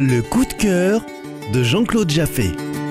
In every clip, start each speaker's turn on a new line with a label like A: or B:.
A: Le coup de cœur de Jean-Claude Jaffé.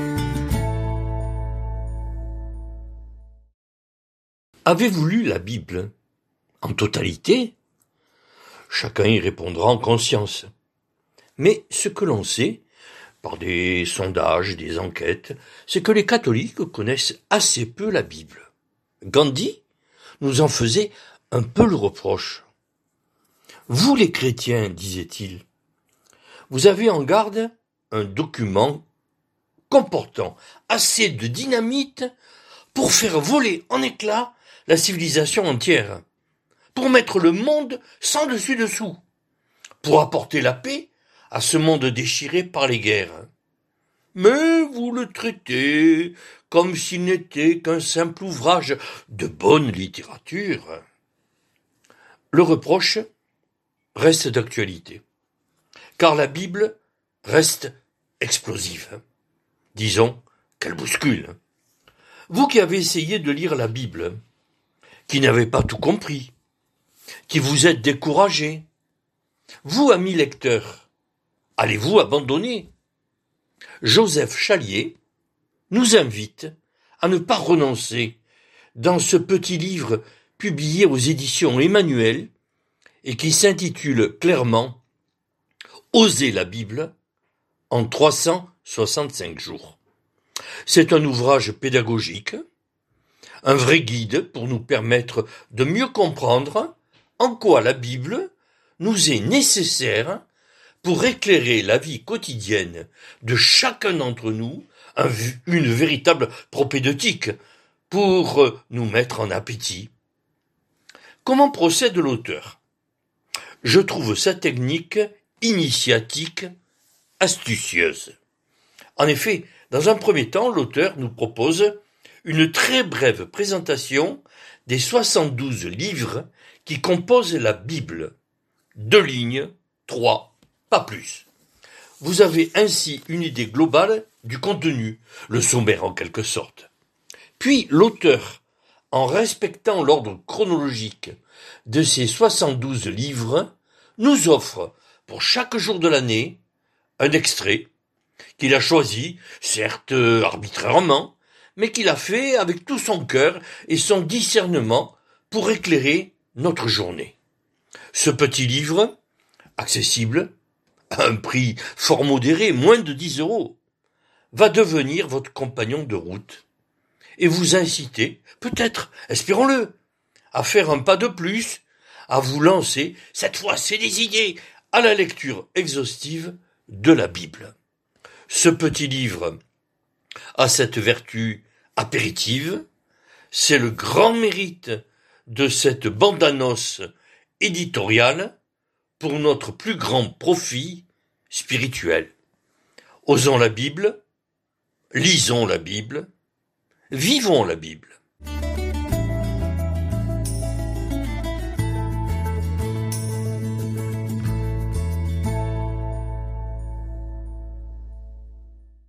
B: Avez-vous lu la Bible en totalité? Chacun y répondra en conscience. Mais ce que l'on sait, par des sondages, des enquêtes, c'est que les catholiques connaissent assez peu la Bible. Gandhi nous en faisait un peu le reproche. Vous les chrétiens, disait-il, vous avez en garde un document comportant assez de dynamite pour faire voler en éclats la civilisation entière, pour mettre le monde sans dessus-dessous, pour apporter la paix à ce monde déchiré par les guerres. Mais vous le traitez comme s'il n'était qu'un simple ouvrage de bonne littérature. Le reproche reste d'actualité, car la Bible reste explosive. Disons qu'elle bouscule. Vous qui avez essayé de lire la Bible, qui n'avez pas tout compris, qui vous êtes découragé, vous, amis lecteurs, allez-vous abandonner? Joseph Chalier nous invite à ne pas renoncer dans ce petit livre publié aux éditions Emmanuel et qui s'intitule clairement « Oser la Bible en 365 jours ». C'est un ouvrage pédagogique, un vrai guide pour nous permettre de mieux comprendre en quoi la Bible nous est nécessaire pour éclairer la vie quotidienne de chacun d'entre nous, une véritable propédeutique pour nous mettre en appétit. Comment procède l'auteur? Je trouve sa technique initiatique astucieuse. En effet, dans un premier temps, l'auteur nous propose une très brève présentation des 72 livres qui composent la Bible. 2 lignes, 3, pas plus. Vous avez ainsi une idée globale du contenu, le sommaire en quelque sorte. Puis l'auteur, en respectant l'ordre chronologique de ces 72 livres, nous offre pour chaque jour de l'année un extrait qu'il a choisi, certes arbitrairement, mais qu'il a fait avec tout son cœur et son discernement pour éclairer notre journée. Ce petit livre, accessible, à un prix fort modéré, moins de 10 €, va devenir votre compagnon de route et vous inciter, peut-être, espérons-le, à faire un pas de plus, à vous lancer, cette fois c'est des idées, à la lecture exhaustive de la Bible. Ce petit livre a cette vertu apéritive, c'est le grand mérite de cette bande-annonce éditoriale pour notre plus grand profit spirituel. Osons la Bible, lisons la Bible, vivons la Bible.